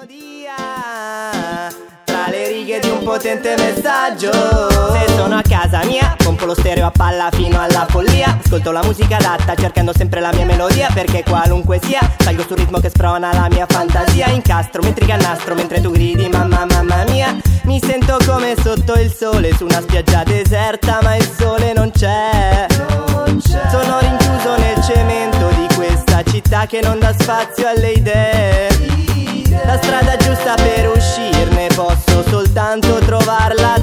melodia tra le righe di un potente messaggio. Se sono a casa mia, pompo lo stereo a palla fino alla follia. Ascolto la musica adatta cercando sempre la mia melodia, perché qualunque sia salgo sul ritmo che sprona la mia fantasia. Incastro mentre cannastro mentre tu gridi mamma mamma mia. Mi sento come sotto il sole su una spiaggia deserta, ma il sole non c'è. Sono rinchiuso nel cemento di questa città che non dà spazio alle idee. La strada giusta per uscirne posso soltanto trovarla